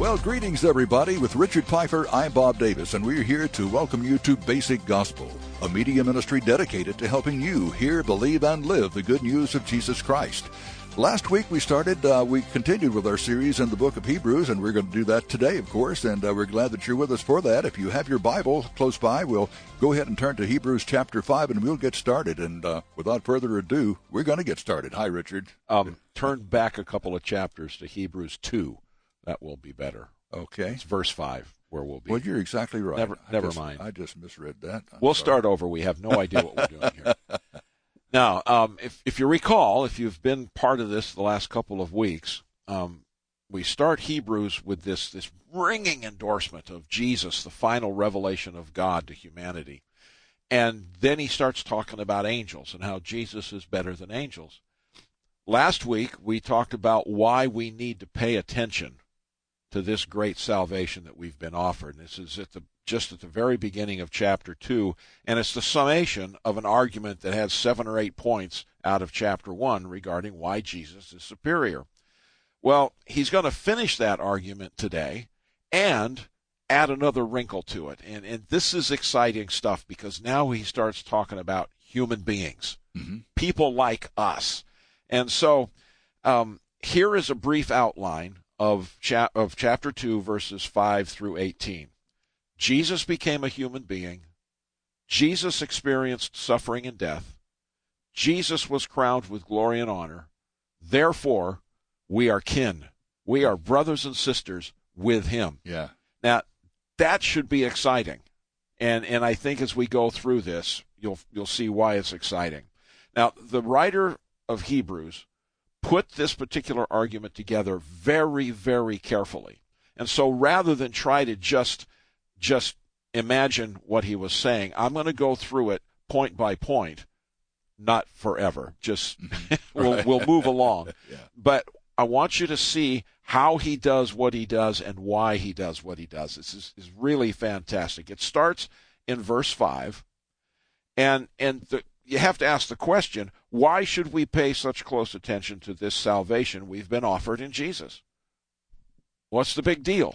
Well, greetings, everybody. With Richard Pfeiffer, I'm Bob Davis, and we're here to welcome you to Basic Gospel, a media ministry dedicated to helping you hear, believe, and live the good news of Jesus Christ. Last week we continued with our series in the book of Hebrews, and we're going to do that today, of course, and we're glad that you're with us for that. If you have your Bible close by, we'll go ahead and turn to Hebrews chapter 5, and we'll get started. And without further ado, we're going to get started. Hi, Richard. Turn back a couple of chapters to Hebrews 2. That will be better. Okay. It's verse 5 where we'll be. Well, you're exactly right. Never mind. I just misread that. We'll start over. We have no idea what we're doing here. Now, if you recall, if you've been part of this the last couple of weeks, we start Hebrews with this ringing endorsement of Jesus, the final revelation of God to humanity. And then he starts talking about angels and how Jesus is better than angels. Last week, we talked about why we need to pay attention to this great salvation that we've been offered. This is just at the very beginning of chapter 2, and it's the summation of an argument that has 7 or 8 points out of chapter 1 regarding why Jesus is superior. Well, he's going to finish that argument today and add another wrinkle to it. And this is exciting stuff because now he starts talking about human beings, people like us. And so here is a brief outline of chapter 2, verses 5 through 18. Jesus became a human being. Jesus experienced suffering and death. Jesus was crowned with glory and honor. Therefore, we are kin. We are brothers and sisters with him. Yeah. Now, that should be exciting. And I think as we go through this, you'll see why it's exciting. Now, the writer of Hebrews put this particular argument together very, very carefully. And so rather than try to just imagine what he was saying, I'm going to go through it point by point, not forever. Just we'll move along. Yeah. But I want you to see how he does what he does and why he does what he does. This is really fantastic. It starts in verse 5, and you have to ask the question, why should we pay such close attention to this salvation we've been offered in Jesus? What's the big deal?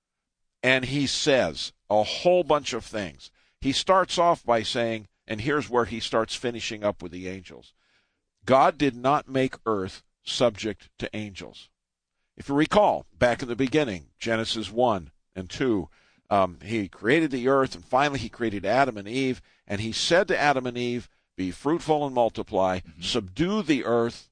And he says a whole bunch of things. He starts off by saying, and here's where he starts finishing up with the angels. God did not make earth subject to angels. If you recall, back in the beginning, Genesis 1 and 2, he created the earth, and finally he created Adam and Eve, and he said to Adam and Eve, be fruitful and multiply, subdue the earth,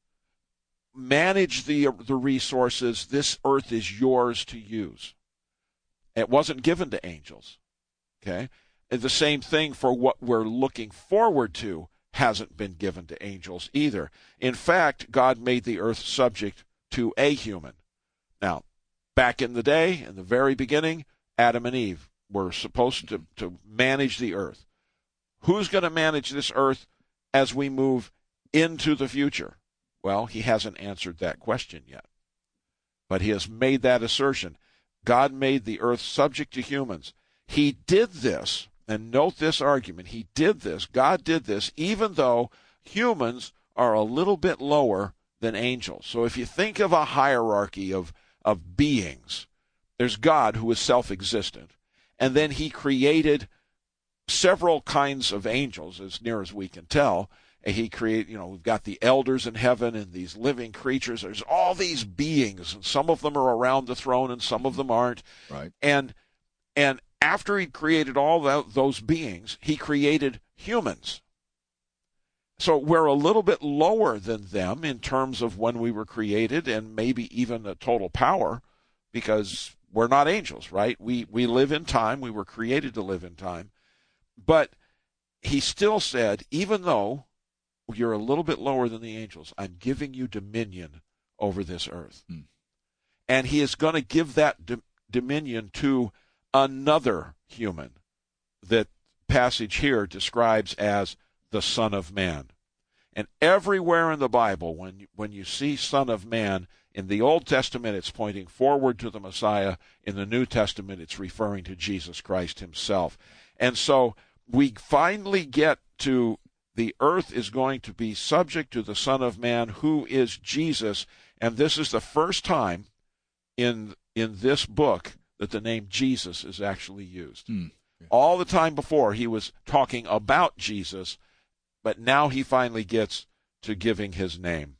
manage the resources. This earth is yours to use. It wasn't given to angels. Okay? And the same thing for what we're looking forward to hasn't been given to angels either. In fact, God made the earth subject to a human. Now, back in the day, in the very beginning, Adam and Eve were supposed to manage the earth. Who's going to manage this earth as we move into the future? Well, he hasn't answered that question yet. But he has made that assertion. God made the earth subject to humans. He did this, and note this argument, God did this, even though humans are a little bit lower than angels. So if you think of a hierarchy of beings, there's God, who is self-existent, and then he created several kinds of angels, as near as we can tell. He created, we've got the elders in heaven and these living creatures. There's all these beings, and some of them are around the throne and some of them aren't. Right. And after he created all those beings, he created humans. So we're a little bit lower than them in terms of when we were created, and maybe even a total power, because we're not angels, right? We live in time. We were created to live in time. But he still said, even though you're a little bit lower than the angels, I'm giving you dominion over this earth. And he is going to give that dominion to another human that passage here describes as the Son of Man. And everywhere in the Bible, when you see Son of Man, in the Old Testament it's pointing forward to the Messiah. In the New Testament it's referring to Jesus Christ himself. And so we finally get to the earth is going to be subject to the Son of Man, who is Jesus. And this is the first time in in this book that the name Jesus is actually used. Yeah. All the time before, he was talking about Jesus, but now he finally gets to giving his name.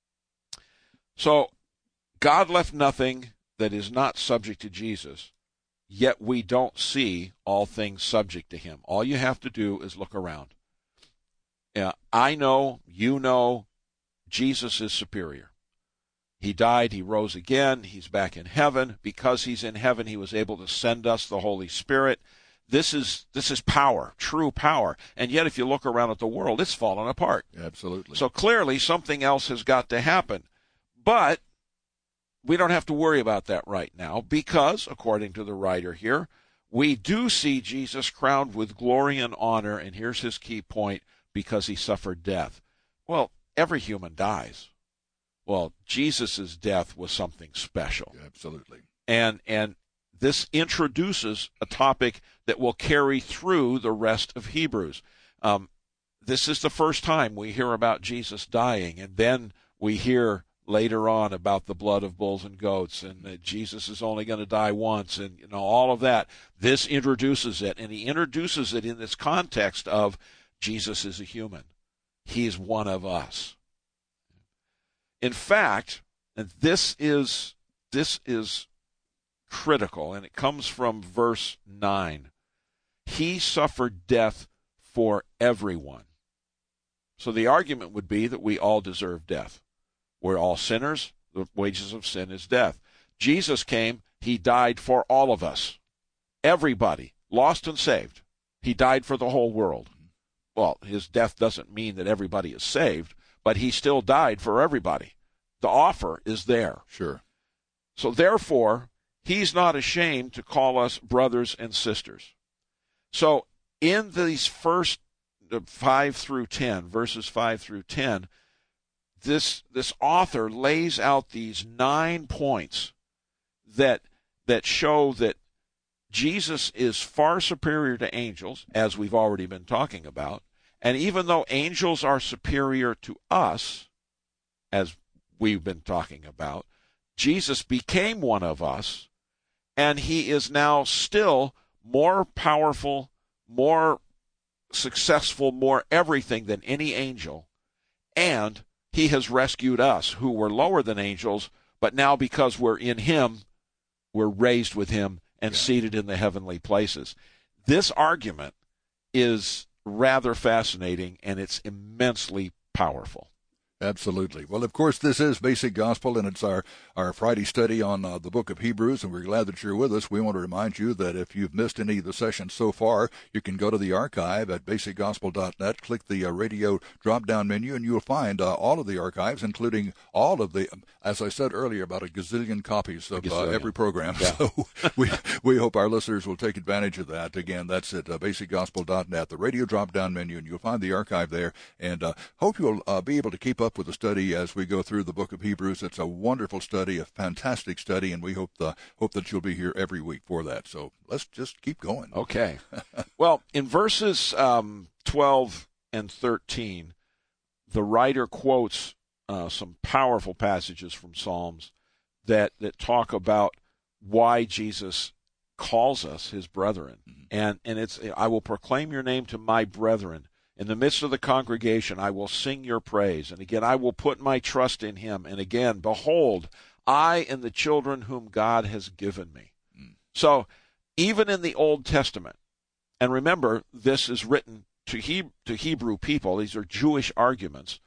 So God left nothing that is not subject to Jesus, yet we don't see all things subject to him. All you have to do is look around. I know, you know, Jesus is superior. He died, he rose again, he's back in heaven. Because he's in heaven, he was able to send us the Holy Spirit. This is power, true power. And yet if you look around at the world, it's fallen apart. Absolutely. So clearly something else has got to happen. But we don't have to worry about that right now because, according to the writer here, we do see Jesus crowned with glory and honor, and here's his key point, because he suffered death. Well, every human dies. Well, Jesus' death was something special. Absolutely. And this introduces a topic that will carry through the rest of Hebrews. This is the first time we hear about Jesus dying, and then we hear later on about the blood of bulls and goats, and that Jesus is only going to die once, and all of that. This introduces it, and he introduces it in this context of Jesus is a human. He's one of us. In fact, and this is critical, and it comes from verse 9. He suffered death for everyone. So the argument would be that we all deserve death. We're all sinners. The wages of sin is death. Jesus came. He died for all of us. Everybody, lost and saved. He died for the whole world. Well, his death doesn't mean that everybody is saved, but he still died for everybody. The offer is there. Sure. So therefore, he's not ashamed to call us brothers and sisters. So in these first 5 through 10, verses 5 through 10, this author lays out these 9 points that show that Jesus is far superior to angels, as we've already been talking about. And even though angels are superior to us, as we've been talking about, Jesus became one of us, and he is now still more powerful, more successful, more everything than any angel. And he has rescued us who were lower than angels, but now because we're in him, we're raised with him and seated in the heavenly places. This argument is rather fascinating, and it's immensely powerful. Absolutely. Well, of course, this is Basic Gospel, and it's our Friday study on the book of Hebrews, and we're glad that you're with us. We want to remind you that if you've missed any of the sessions so far, you can go to the archive at basicgospel.net, click the radio drop-down menu, and you'll find all of the archives, including all of the, as I said earlier, about a gazillion copies of every program. Yeah. So we hope our listeners will take advantage of that. Again, that's at basicgospel.net, the radio drop-down menu, and you'll find the archive there, and hope you'll be able to keep up with the study as we go through the book of Hebrews. It's a wonderful study, a fantastic study, and we hope that you'll be here every week for that. So let's just keep going. Okay. Well, in verses 12 and 13, the writer quotes some powerful passages from Psalms that talk about why Jesus calls us his brethren. Mm-hmm. And it's, I will proclaim your name to my brethren. In the midst of the congregation, I will sing your praise. And again, I will put my trust in him. And again, behold, I and the children whom God has given me. Mm. So even in the Old Testament, and remember, this is written to Hebrew people. These are Jewish arguments.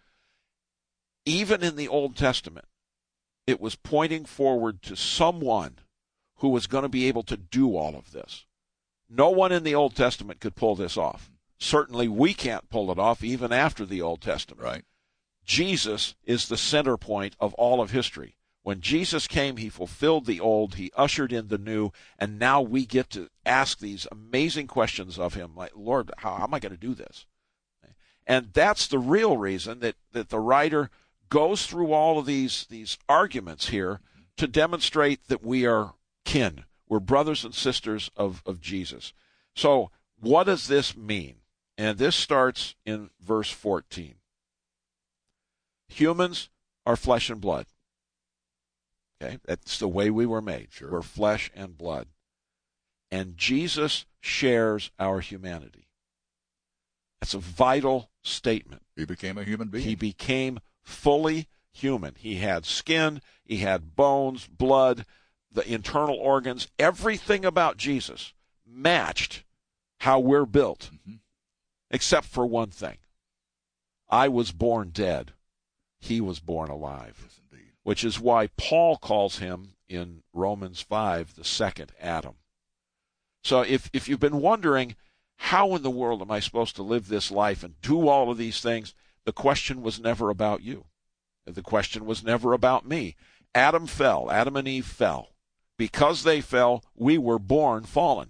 Even in the Old Testament, it was pointing forward to someone who was going to be able to do all of this. No one in the Old Testament could pull this off. Certainly we can't pull it off even after the Old Testament. Right. Jesus is the center point of all of history. When Jesus came, he fulfilled the old, he ushered in the new, and now we get to ask these amazing questions of him, like, Lord, how am I going to do this? And that's the real reason that the writer goes through all of these arguments here to demonstrate that we are kin. We're brothers and sisters of Jesus. So what does this mean? And this starts in verse 14. Humans are flesh and blood. Okay, that's the way we were made. Sure. We're flesh and blood. And Jesus shares our humanity. That's a vital statement. He became a human being. He became fully human. He had skin, he had bones, blood, the internal organs. Everything about Jesus matched how we're built, except for one thing. I was born dead. He was born alive. Yes, indeed. Which is why Paul calls him in Romans 5 the second Adam. So if you've been wondering, how in the world am I supposed to live this life and do all of these things, the question was never about you. The question was never about me. Adam fell. Adam and Eve fell. Because they fell, we were born fallen.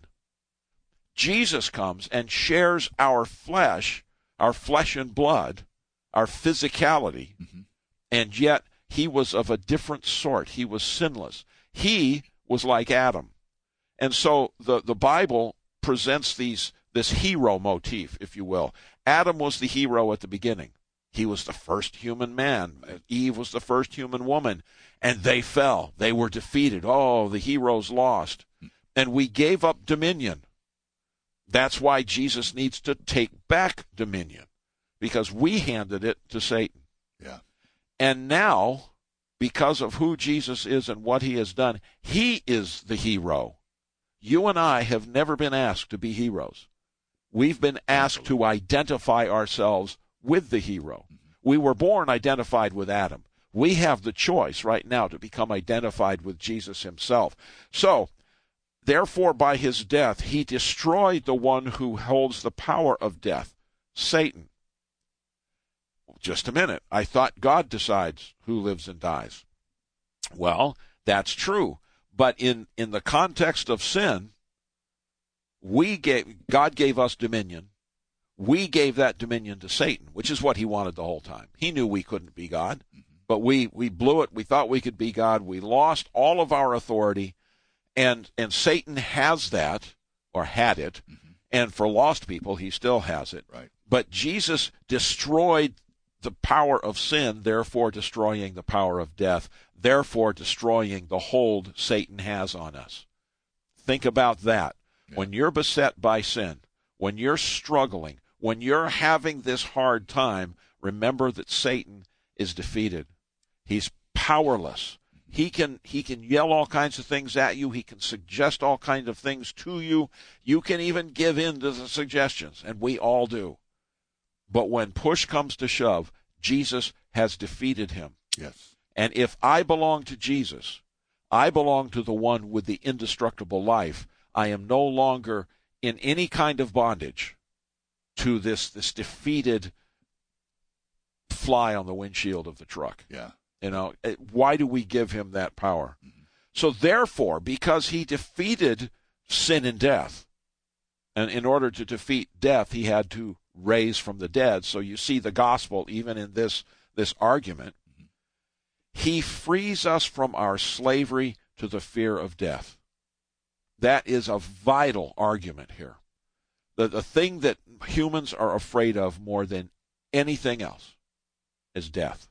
Jesus comes and shares our flesh and blood, our physicality, and yet he was of a different sort. He was sinless. He was like Adam. And so the Bible presents this hero motif, if you will. Adam was the hero at the beginning. He was the first human man. Eve was the first human woman. And they fell. They were defeated. Oh, the heroes lost. And we gave up dominion. That's why Jesus needs to take back dominion, because we handed it to Satan. Yeah. And now, because of who Jesus is and what he has done, he is the hero. You and I have never been asked to be heroes. We've been asked to identify ourselves with the hero. We were born identified with Adam. We have the choice right now to become identified with Jesus himself. So, therefore, by his death, he destroyed the one who holds the power of death, Satan. Just a minute. I thought God decides who lives and dies. Well, that's true. But in the context of sin, God gave us dominion. We gave that dominion to Satan, which is what he wanted the whole time. He knew we couldn't be God, but we blew it. We thought we could be God. We lost all of our authority, and Satan has that, or had it, and for lost people, he still has it. Right. But Jesus destroyed the power of sin, therefore destroying the power of death, therefore destroying the hold Satan has on us. Think about that. Yeah. When you're beset by sin, when you're struggling, when you're having this hard time, remember that Satan is defeated. He's powerless. He can yell all kinds of things at you. He can suggest all kinds of things to you. You can even give in to the suggestions, and we all do. But when push comes to shove, Jesus has defeated him. Yes. And if I belong to Jesus, I belong to the one with the indestructible life. I am no longer in any kind of bondage to this defeated fly on the windshield of the truck. Yeah. You know, why do we give him that power? So therefore, because he defeated sin and death, and in order to defeat death, he had to raise from the dead. So you see the gospel even in this argument. He frees us from our slavery to the fear of death. That is a vital argument here. The thing that humans are afraid of more than anything else is death.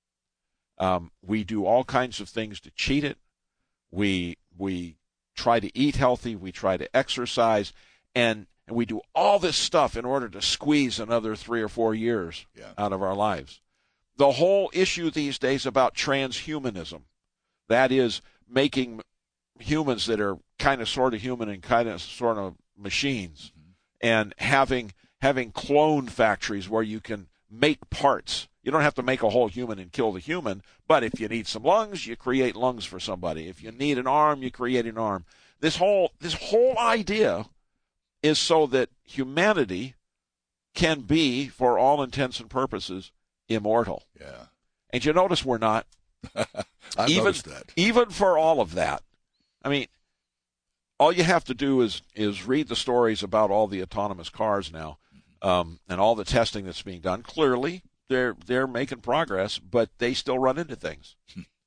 We do all kinds of things to cheat it. We try to eat healthy. We try to exercise. And we do all this stuff in order to squeeze another 3 or 4 years out of our lives. The whole issue these days about transhumanism, that is making humans that are kind of sort of human and kind of sort of machines, and having clone factories where you can make parts. You don't have to make a whole human and kill the human, but if you need some lungs, you create lungs for somebody. If you need an arm, you create an arm. This whole idea is so that humanity can be, for all intents and purposes, immortal. Yeah. And you notice we're not. I've noticed that. Even for all of that. I mean, all you have to do is read the stories about all the autonomous cars now, and all the testing that's being done. Clearly, they're making progress, but they still run into things.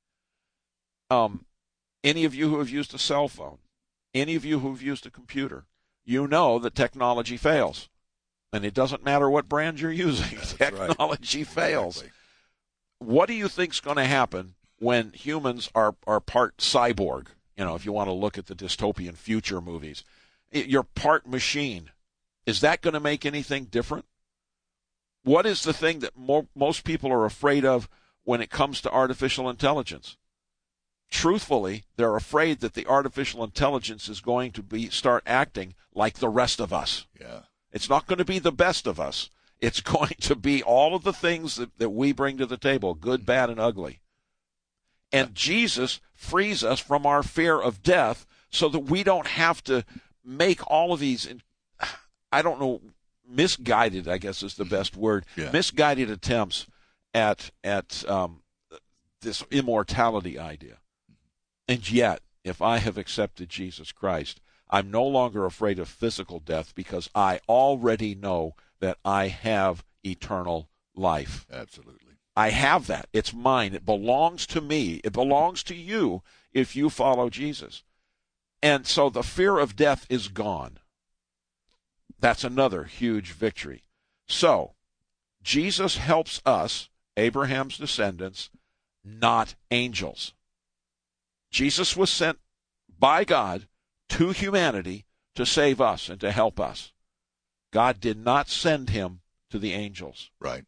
Any of you who have used a cell phone, any of you who have used a computer, you know that technology fails. And it doesn't matter what brand you're using. That's technology fails. Exactly. What do you think's going to happen when humans are part cyborg. If you want to look at the dystopian future movies, you're part machine. Is that going to make anything different? What is the thing that most people are afraid of when it comes to artificial intelligence? Truthfully, they're afraid that the artificial intelligence is going to start acting like the rest of us. Yeah. It's not going to be the best of us. It's going to be all of the things that we bring to the table, good, bad, and ugly. And Jesus frees us from our fear of death so that we don't have to make all of these, I don't know, misguided, I guess is the best word, misguided attempts at this immortality idea. And yet, if I have accepted Jesus Christ, I'm no longer afraid of physical death because I already know that I have eternal life. Absolutely. I have that. It's mine. It belongs to me. It belongs to you if you follow Jesus. And so the fear of death is gone. That's another huge victory. So, Jesus helps us, Abraham's descendants, not angels. Jesus was sent by God to humanity to save us and to help us. God did not send him to the angels. Right.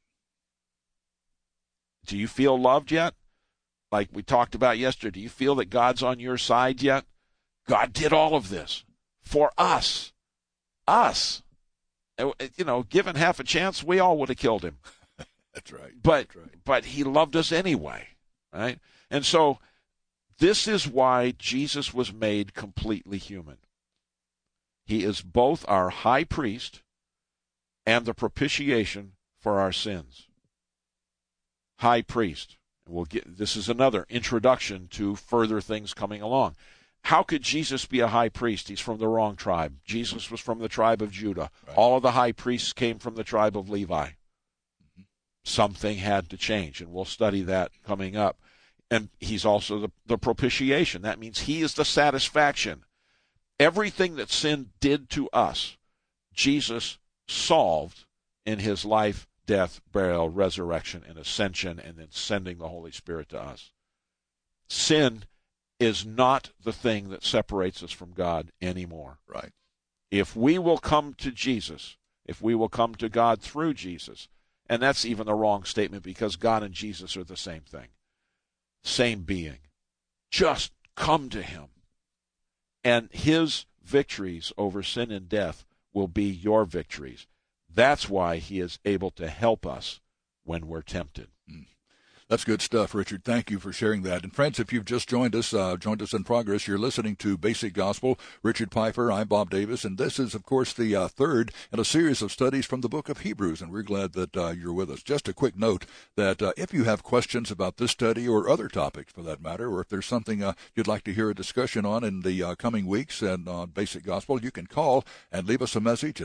Do you feel loved yet? Like we talked about yesterday, do you feel that God's on your side yet? God did all of this for us. Us. Given half a chance, we all would have killed him. That's right. But he loved us anyway, right? And so this is why Jesus was made completely human. He is both our high priest and the propitiation for our sins. High priest. This is another introduction to further things coming along. How could Jesus be a high priest? He's from the wrong tribe. Jesus was from the tribe of Judah. Right. All of the high priests came from the tribe of Levi. Mm-hmm. Something had to change, and we'll study that coming up. And he's also the propitiation. That means he is the satisfaction. Everything that sin did to us, Jesus solved in his life, death, burial, resurrection, and ascension, and then sending the Holy Spirit to us. Sin is not the thing that separates us from God anymore. Right. If we will come to Jesus, if we will come to God through Jesus, and that's even the wrong statement because God and Jesus are the same thing, same being. Just come to him, and his victories over sin and death will be your victories. That's why he is able to help us when we're tempted. That's good stuff, Richard. Thank you for sharing that. And friends, if you've just joined us in progress, you're listening to Basic Gospel. Richard Pfeiffer, I'm Bob Davis, and this is, of course, the third in a series of studies from the book of Hebrews, and we're glad that you're with us. Just a quick note that if you have questions about this study or other topics for that matter, or if there's something you'd like to hear a discussion on in the coming weeks and on Basic Gospel, you can call and leave us a message at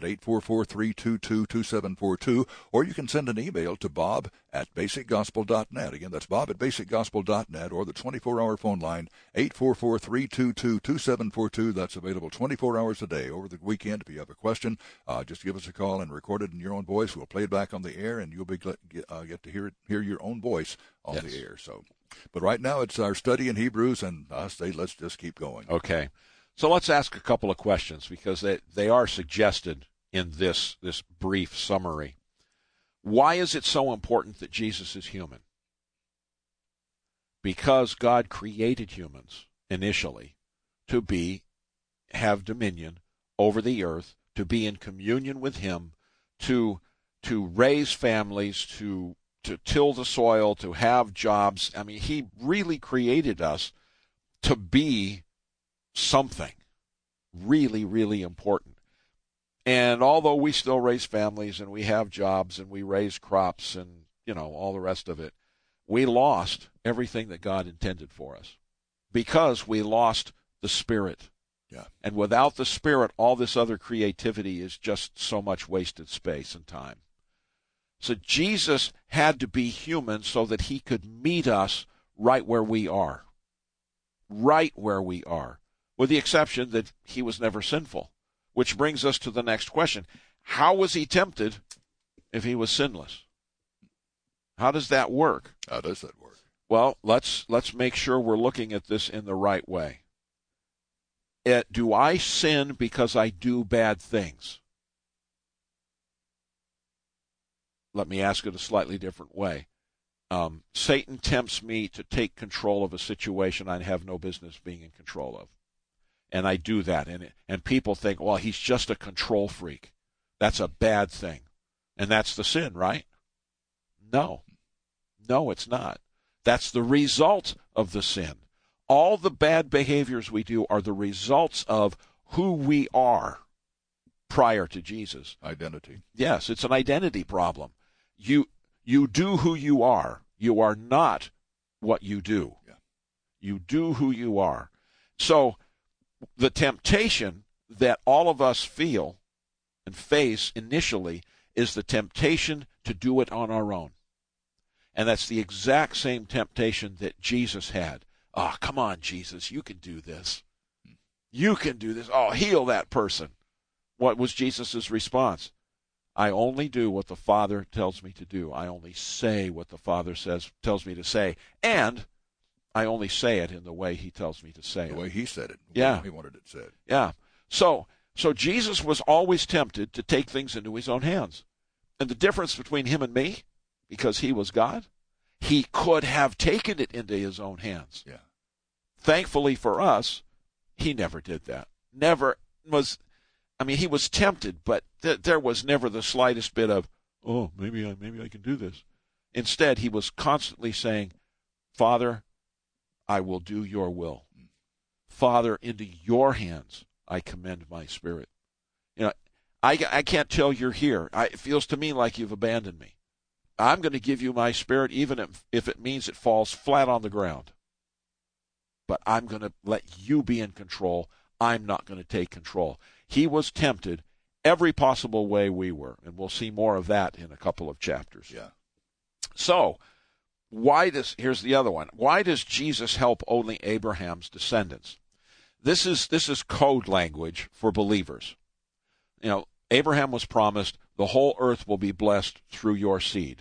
844-322-2742, or you can send an email to bob@basicgospel.net. Again, that's bob@basicgospel.net, or the 24-hour phone line, 844-322-2742. That's available 24 hours a day over the weekend. If you have a question, just give us a call and record it in your own voice. We'll play it back on the air, and you'll be get to hear your own voice on the air. So, but right now it's our study in Hebrews, and I say let's just keep going. Okay. So let's ask a couple of questions because they are suggested in this brief summary. Why is it so important that Jesus is human? Because God created humans initially to have dominion over the earth, to be in communion with him, to raise families, to till the soil, to have jobs. I mean, he really created us to be something really, really important. And although we still raise families and we have jobs and we raise crops and, all the rest of it, we lost everything that God intended for us because we lost the Spirit. Yeah. And without the Spirit, all this other creativity is just so much wasted space and time. So Jesus had to be human so that he could meet us right where we are. Right where we are. With the exception that he was never sinful. Which brings us to the next question. How was he tempted if he was sinless? How does that work? How does that work? Well, let's make sure we're looking at this in the right way. Do I sin because I do bad things? Let me ask it a slightly different way. Satan tempts me to take control of a situation I have no business being in control of. And I do that. And people think, well, he's just a control freak. That's a bad thing. And that's the sin, right? No. No, it's not. That's the result of the sin. All the bad behaviors we do are the results of who we are prior to Jesus. Identity. Yes, it's an identity problem. You do who you are. You are not what you do. Yeah. You do who you are. So the temptation that all of us feel and face initially is the temptation to do it on our own. And that's the exact same temptation that Jesus had. Oh, come on, Jesus, you can do this. You can do this. Oh, heal that person. What was Jesus' response? I only do what the Father tells me to do. I only say what the Father tells me to say. And I only say it in the way he tells me to say it. The way he said it. Yeah. He wanted it said. Yeah. So Jesus was always tempted to take things into his own hands. And the difference between him and me, because he was God, he could have taken it into his own hands. Yeah. Thankfully for us, he never did that. Never was. I mean, he was tempted, but there was never the slightest bit of, oh, maybe I can do this. Instead, he was constantly saying, Father, I will do your will. Father, into your hands I commend my spirit. You know, I can't tell you're here. It feels to me like you've abandoned me. I'm going to give you my spirit, even if it means it falls flat on the ground. But I'm going to let you be in control. I'm not going to take control. He was tempted every possible way we were, and we'll see more of that in a couple of chapters. Yeah. So, here's the other one. Why does Jesus help only Abraham's descendants? This is code language for believers. You know, Abraham was promised the whole earth will be blessed through your seed.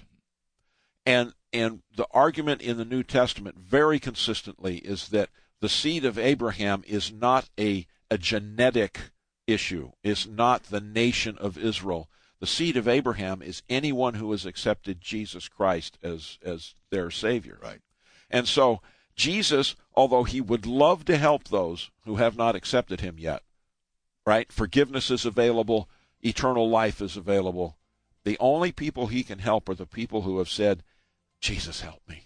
And the argument in the New Testament very consistently is that the seed of Abraham is not a genetic issue, is not the nation of Israel. The seed of Abraham is anyone who has accepted Jesus Christ as their Savior. Right. And so Jesus, although he would love to help those who have not accepted him yet, right? Forgiveness is available, eternal life is available. The only people he can help are the people who have said, Jesus, help me.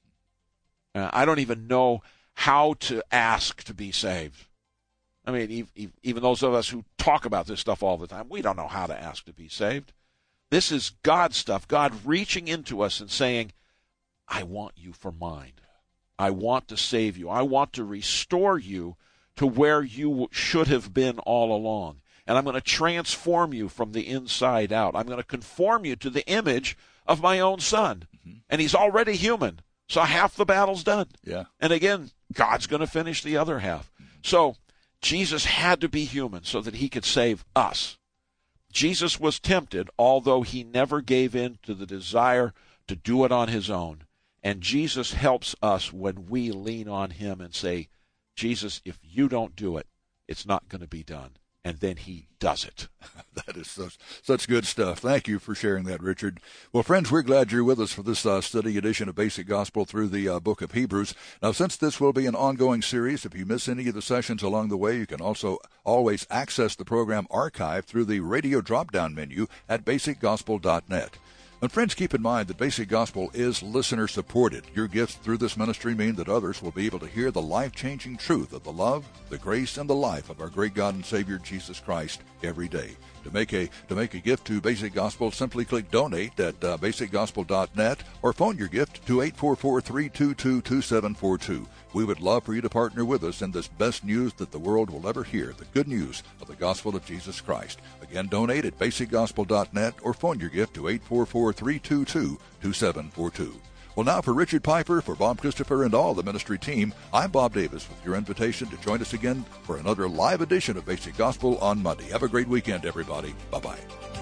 I don't even know how to ask to be saved. I mean, even those of us who talk about this stuff all the time, we don't know how to ask to be saved. This is God stuff, God reaching into us and saying, I want you for mine. I want to save you. I want to restore you to where you should have been all along. And I'm going to transform you from the inside out. I'm going to conform you to the image of my own Son. Mm-hmm. And he's already human, so half the battle's done. Yeah. And again, God's going to finish the other half. So Jesus had to be human so that he could save us. Jesus was tempted, although he never gave in to the desire to do it on his own. And Jesus helps us when we lean on him and say, Jesus, if you don't do it, it's not going to be done. And then he does it. That is such good stuff. Thank you for sharing that, Richard. Well, friends, we're glad you're with us for this study edition of Basic Gospel through the book of Hebrews. Now, since this will be an ongoing series, if you miss any of the sessions along the way, you can also always access the program archive through the radio drop-down menu at basicgospel.net. And friends, keep in mind that Basic Gospel is listener-supported. Your gifts through this ministry mean that others will be able to hear the life-changing truth of the love, the grace, and the life of our great God and Savior, Jesus Christ, every day. To make a gift to Basic Gospel, simply click Donate at basicgospel.net or phone your gift to 844-322-2742. We would love for you to partner with us in this best news that the world will ever hear, the good news of the gospel of Jesus Christ. Again, donate at basicgospel.net or phone your gift to 844-322-2742. Well, now for Richard Piper, for Bob Christopher, and all the ministry team, I'm Bob Davis with your invitation to join us again for another live edition of Basic Gospel on Monday. Have a great weekend, everybody. Bye-bye.